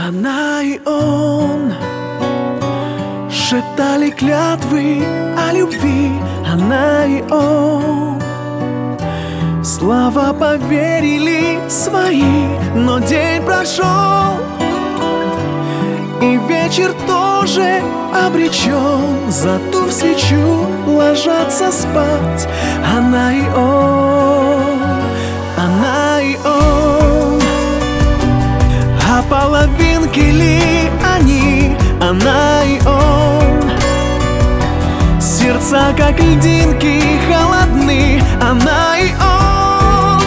Она и он шептали клятвы о любви. Она и он слова поверили свои. Но день прошел, и вечер тоже обречен. Затур свечу, ложатся спать. Она и он, она и он. А половинки ли они? Она и он. Сердца, как льдинки, холодны. Она и он.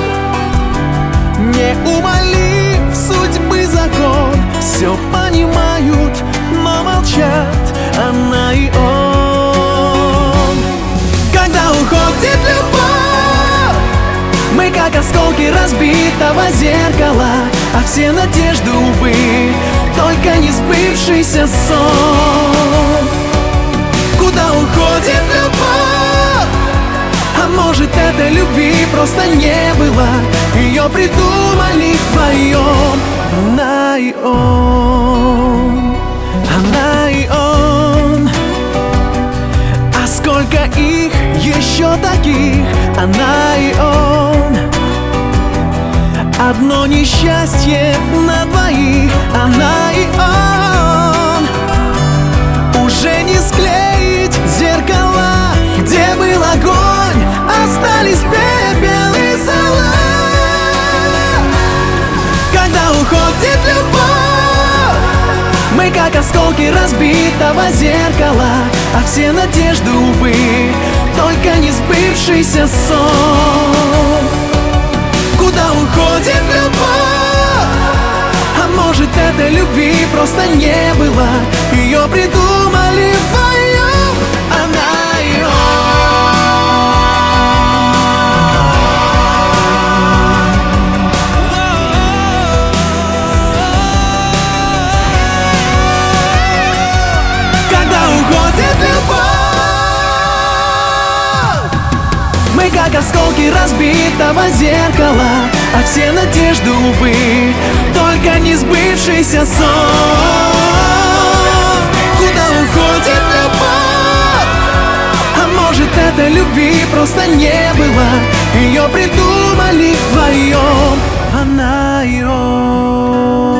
Неумолим судьбы закон, все понимают, но молчат. Она и он. Когда уходит любовь, мы как осколки разбитого зеркала, а все надежды, увы, только не сбывшийся сон. Куда уходит любовь? А может, этой любви просто не было, ее придумали вдвоем. Она и он, она и он. А сколько их еще таких? Она и он. Одно несчастье на двоих. Она и он. Уже не склеить зеркала, где был огонь, остались пепел и зола. Когда уходит любовь, мы как осколки разбитого зеркала, а все надежды, увы, только не сбывшийся сон. Куда уходит любовь? А может, этой любви просто не было, ее придумали вдвоем. Она и он. Когда уходит любовь, мы как осколки разбитого зеркала, а все надежды, увы, только не сбывшийся сон. Куда уходит любовь? А может, этой любви просто не было, ее придумали вдвоем. Она и он.